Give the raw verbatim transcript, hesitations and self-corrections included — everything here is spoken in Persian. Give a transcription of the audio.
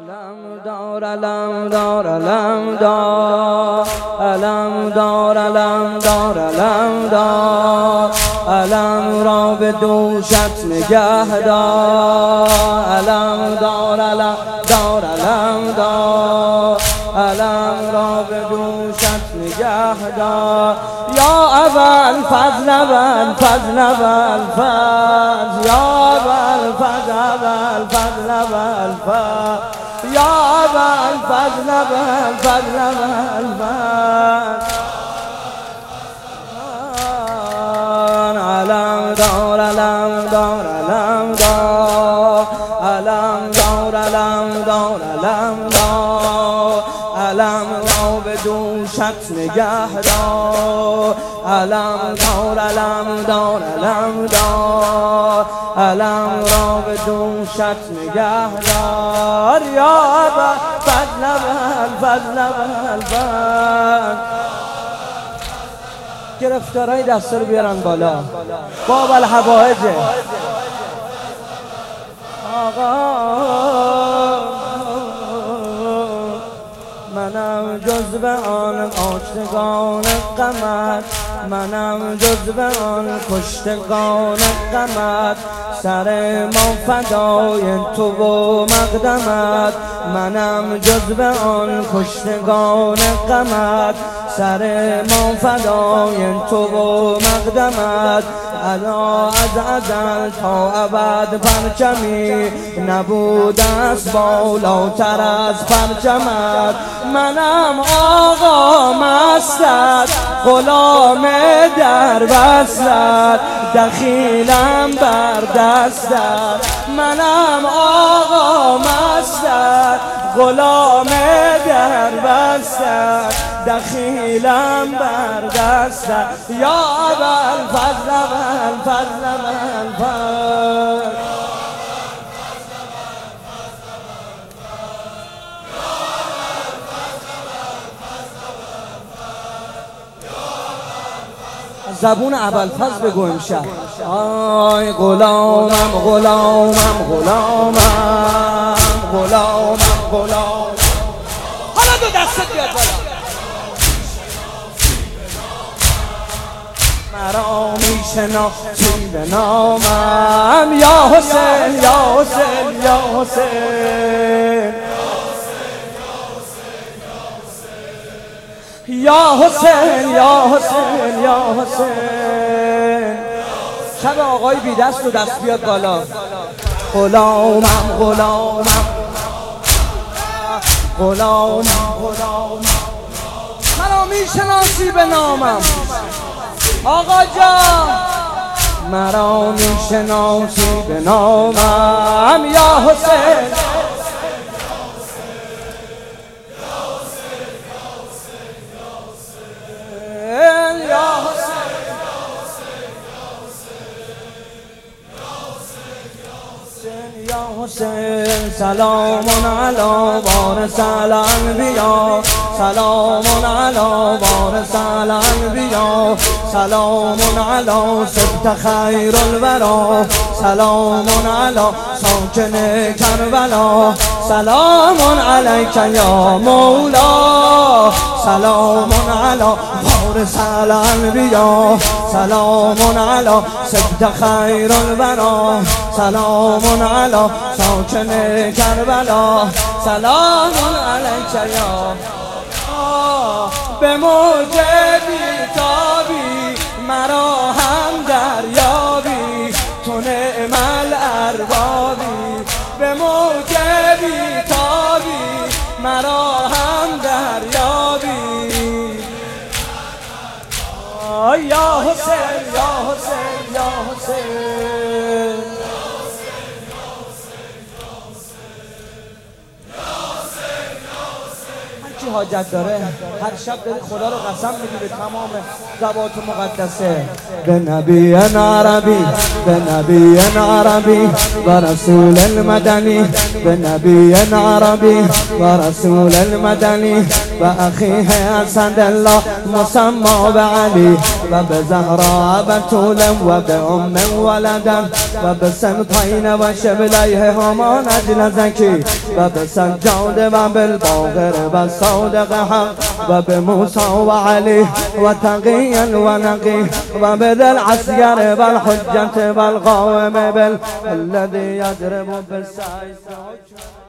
علم دار علم دار علم دار علم دار علم دار علم دار علم را به دوشت نگه دار علم دار علم دار علم دار علم را به دوشت نگه دار یا اول فضل اول فضل اول فضل یا اول فضل اول فضل اول فضل یا اول فضل اول فضل اول فضل علم دار علم دار علم دار علم دار علم دار علم دار علم را به دوشت نگه دار علم دار علم دار علم دار علم را به دوشت نگه دار یا ابا فضل اول فضل اول فضل گرفتارای دست رو بیارن بالا باب الحوائجه آقا منم جزو آن آشتگان غمت منم جزو آن کشتگان غمت سر ما فدای تو و مقدمت منم جزو آن کشتگان غمت سر ما فدای تو و مقدمت الا از ازل تا ابد پرچمی نبود است بالاتر از پرچمت منم آقا مستت غلام در وصلت دخیلم بر دستت منم آقا مستت غلام در وصلت دخیلم بر دستت یا اول فضل اول فضل اول فضل زبون اول فضل بگو امشب آی غلامم غلامم غلامم غلامم غلام حالا دو دستت بیاد بالا مرا میشناسی به نامم یا حسین یا حسین یا حسین یا حسین یا حسین یا حسین شب آقای بی دست و دست بیاد بالا غلامم غلامم غلامم غلامم مرا میشناسی به نامم آقا جان مرا میشناسی به نامم یا حسین حسین سلام علی وارث الانبیا سلام علی وارث الانبیا سلام علی سبت خیر الورا سلام علی ساکن کربلا سلام علیک یا مولا سلام علی وارث الانبیا سلام علی سبت خیر الورا سلام علی ساکن کربلا سلام علیک یا به موج بیتابی مرا هم دریابی تو نعم الاربابی به موج بیتابی مرا هم دریابی یا حسین یا حسین یا حسین حاجت داره هر شب داری خدا رو قسم میدی به تمام زبات مقدسه بنبي عربي بنبي عربي ورسول المدني بنبي عربي ورسول المدني وأخيه أسد الله مسمى بعلي وبزهراء بتولا وبأم ولدا وبسنطين وشبليه هما نجل زكي وبسجاد وبالباغر والصادق حق وبموسى وعلي وتقيا ونقي وبذا العسكر والحجة والقوم بل الذي يضرب بالسيف